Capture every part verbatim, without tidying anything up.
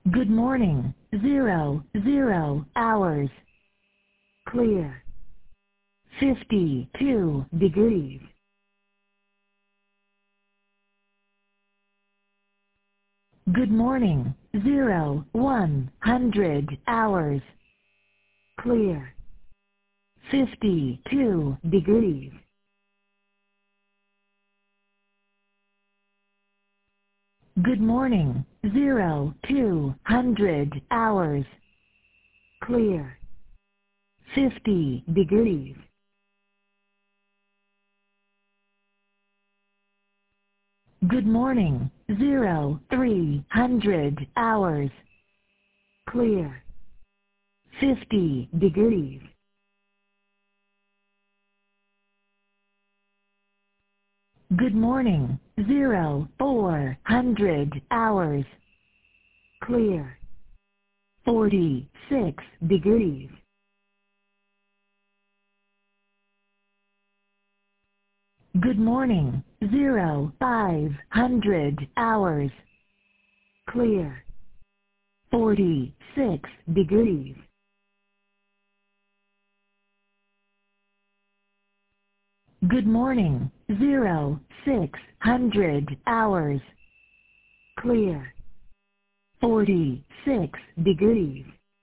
Good morning. Zero, zero hours. Clear. fifty-two degrees. Good morning. Zero, one hundred hours. Clear. fifty-two degrees. Good morning. Zero, two hundred hours. Clear. fifty degrees. Good morning. Zero, three hundred hours. Clear. fifty degrees. Good morning. Zero, four hundred hours. Clear. forty-six degrees. Good morning. Zero, five hundred hours. Clear. forty-six degrees. Good morning. Zero, six hundred hours. Clear. forty-six degrees.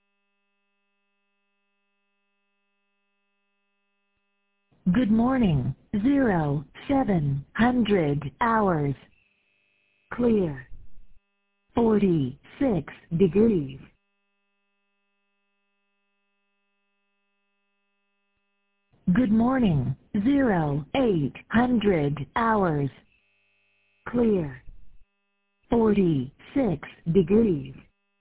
Good morning. Zero, seven hundred hours. Clear. forty-six degrees. Good morning. Zero, eight hundred hours. Clear. forty-six degrees.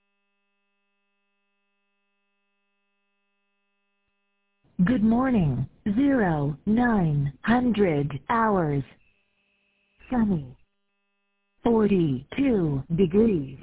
Good morning. Zero, nine hundred hours. Sunny. forty-two degrees.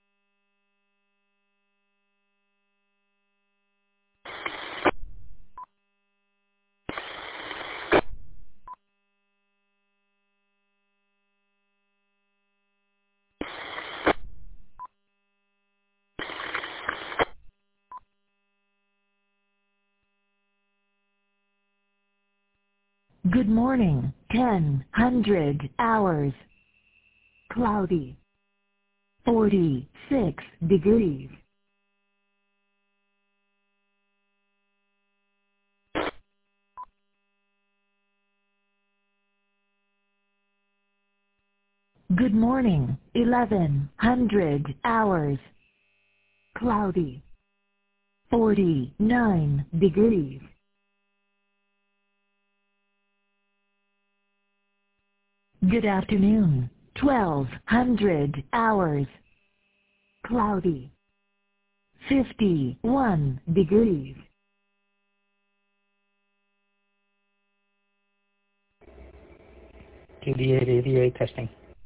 Good morning. Ten hundred hours. Cloudy. forty-six degrees. Good morning. Eleven hundred hours. Cloudy. forty-nine degrees. Good afternoon. Twelve hundred hours. Cloudy. fifty-one degrees. K D A radio testing.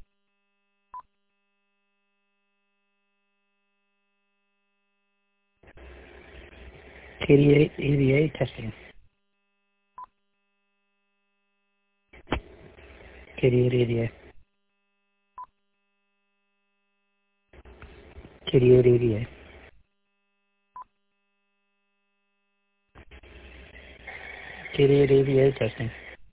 K D A A D A testing. K D A A D A. K D A A D A. K D A A D A testing.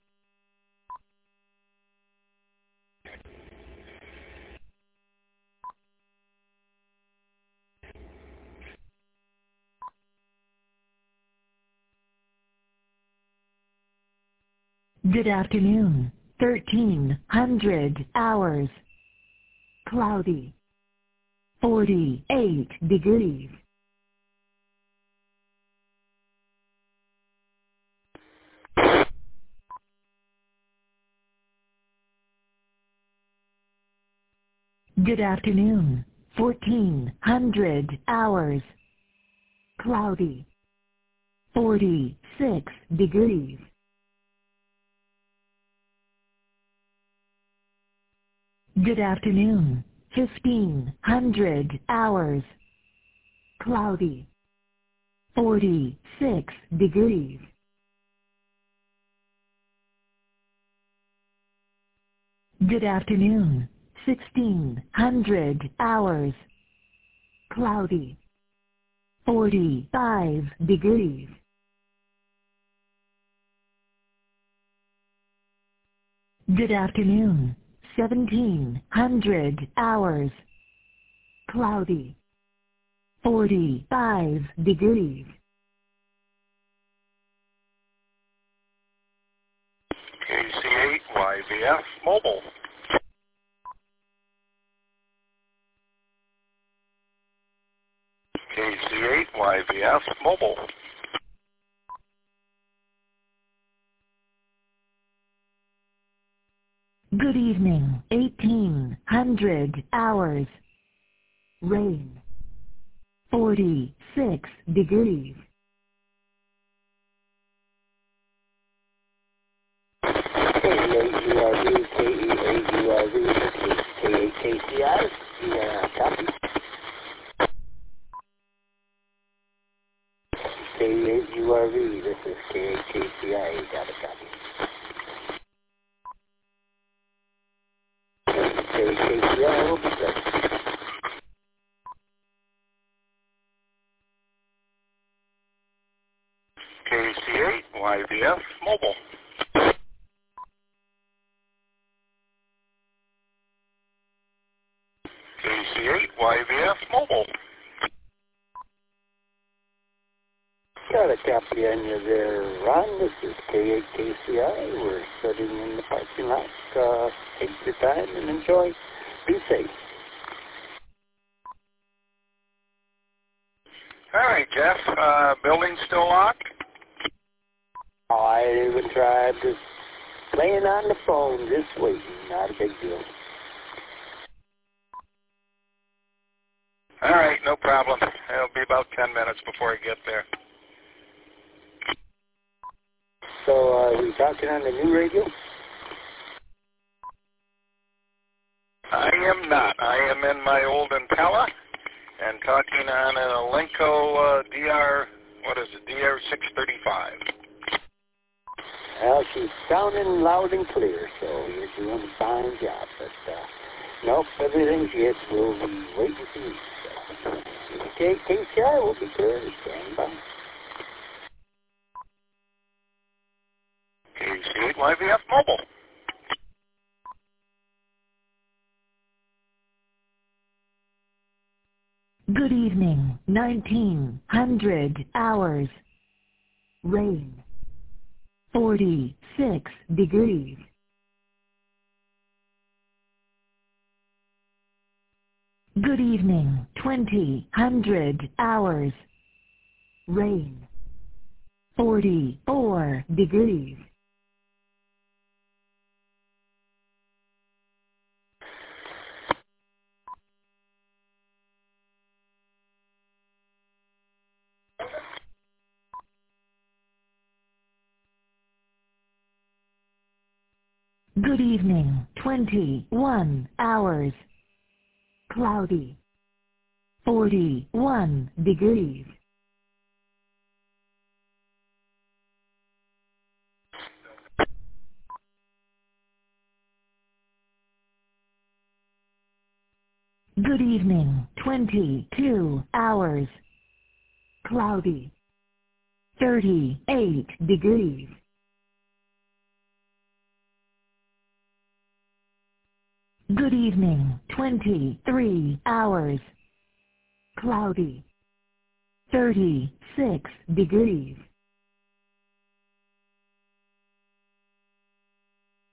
Good afternoon. Thirteen hundred hours. Cloudy. forty-eight degrees. Good afternoon. Fourteen hundred hours. Cloudy. forty-six degrees. Good afternoon. Fifteen hundred hours. Cloudy. forty-six degrees. Good afternoon. Sixteen hundred hours. Cloudy. forty-five degrees. Good afternoon. seventeen hundred hours. Cloudy. forty-five degrees. K C eight Y V F Mobile. K C eight Y V F Mobile. Good evening. eighteen hundred hours. Rain. forty-six degrees. K E eight U R V, K E eight U R V, this is K eight K C I. Yeah, copy. K E eight U R V, this is K eight K C I. Got a copy. K eight K C I will be good. K C eight Y V F Mobile. K C eight Y V F Mobile. Got a copy on you there, Ron. This is K eight K C I. We're sitting in the parking lot. Uh, take your time and enjoy. Be safe. All right, Jeff. Uh, building still locked? Oh, I didn't even try. I'm just laying on the phone, just waiting. Not a big deal. All right, no problem. It'll be about ten minutes before I get there. So, uh, are we talking on the new radio? I am not. I am in my old Impala and talking on an Elenco uh, D R, what is it, D R six thirty-five. Well, she's sounding loud and clear, so you're doing a fine job. But, uh, nope, everything's good. We'll be waiting for you. So, okay, K C I will be clear. Stand by. K C eight Y V F Mobile. Good evening. nineteen hundred hours. Rain. forty-six degrees. Good evening. twenty hundred hours. Rain. forty-four degrees. Good evening. twenty-one hours. Cloudy. forty-one degrees. Good evening. twenty-two hours. Cloudy. thirty-eight degrees. Good evening. twenty-three hours. Cloudy. thirty-six degrees.